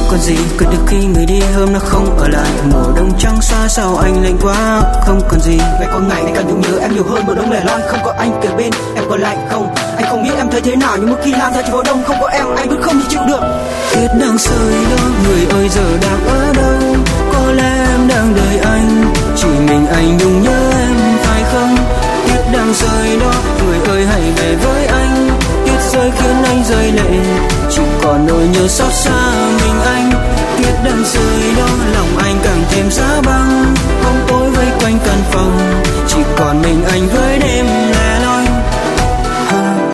còn gì cần được khi người đi hôm nó không ở lại. Mùa đông trắng xa sao anh lạnh quá, không còn gì. Ngày có ngày càng nhung nhớ em nhiều hơn mùa đông lẻ loi. Không có anh kề bên em còn lạnh không? Anh không biết em thấy thế nào, nhưng mỗi khi lang thang trên phố đông không có em anh vẫn không chịu được. Tuyết đang rơi đó, người ơi giờ đang ở đâu? Có lẽ em đang đợi anh, chỉ mình anh nhung nhớ em phải không? Tuyết đang rơi đó, người ơi hãy về với anh. Tuyết rơi khiến anh rơi lệ, chỉ còn nỗi nhớ xót xa.